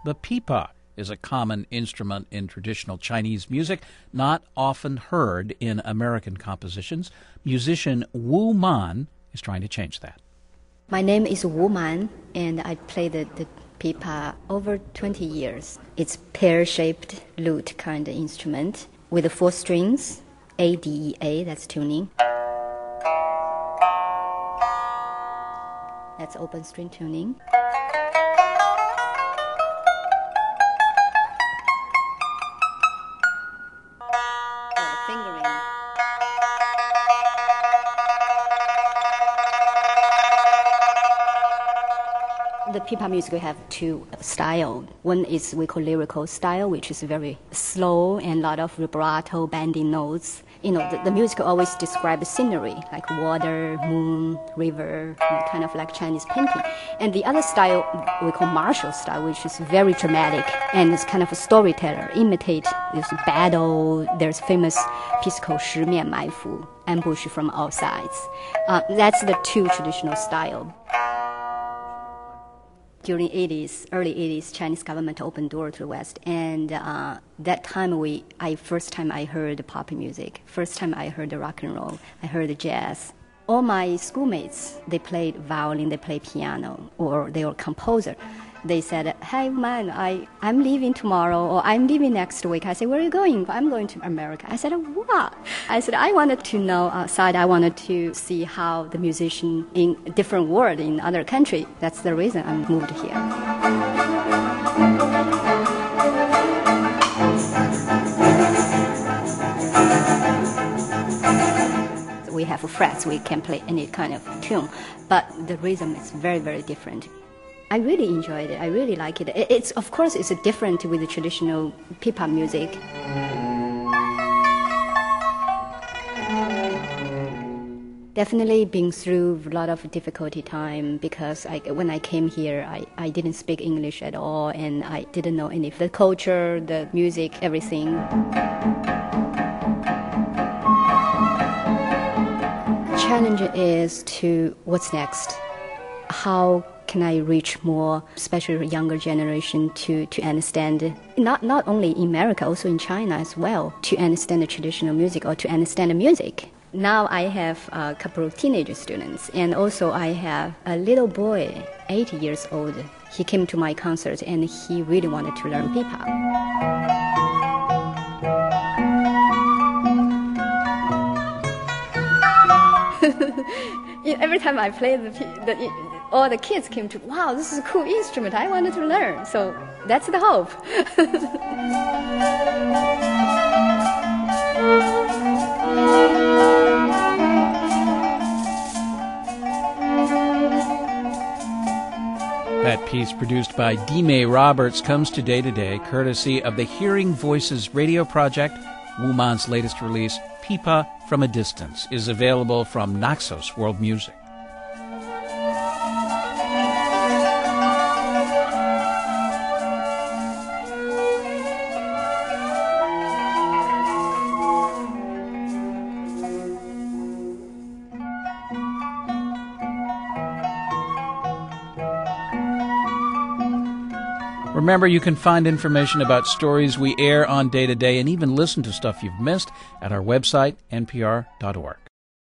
The pipa is a common instrument in traditional Chinese music, not often heard in American compositions. Musician Wu Man is trying to change that. My name is Wu Man, and I play the pipa over 20 years. It's pear-shaped lute kind of instrument with 4 strings, A, D, E, A, that's tuning. That's open string tuning. The pipa music, we have 2 styles. One is we call lyrical style, which is very slow and a lot of vibrato, bending notes. The music always describes scenery, like water, moon, river, kind of like Chinese painting. And the other style we call martial style, which is very dramatic and it's kind of a storyteller, imitate this battle. There's famous piece called 十面埋伏, ambush from all sides. That's the 2 traditional styles. During early 80s, Chinese government opened door to the West, and that time first time I heard pop music, first time I heard rock and roll, I heard jazz. All my schoolmates, they played violin, they played piano, or they were composer. They said, "Hey man, I'm leaving tomorrow, or I'm leaving next week." I said, "Where are you going?" "I'm going to America." I said, "What?" I said, "I wanted to know outside. I wanted to see how the musician in a different world, in other country. That's the reason I moved here." We have frets. We can play any kind of tune, but the rhythm is very, very different. I really enjoyed it. I really like it. It's of course it's different with the traditional pipa music. Definitely been through a lot of difficulty time because when I came here, I didn't speak English at all, and I didn't know any of the culture, the music, everything. Challenge is to what's next. How can I reach more, especially younger generation, to understand, not only in America, also in China as well, to understand the traditional music or to understand the music. Now I have a couple of teenage students, and also I have a little boy, 8 years old. He came to my concert and he really wanted to learn pipa. Every time I play all the kids came to, "Wow, this is a cool instrument. I wanted to learn." So that's the hope. That piece, produced by Dime Roberts, comes to Day to Day courtesy of the Hearing Voices radio project. Wu Man's latest release, Pipa from a Distance, is available from Naxos World Music. Remember, you can find information about stories we air on Day to Day and even listen to stuff you've missed at our website, npr.org.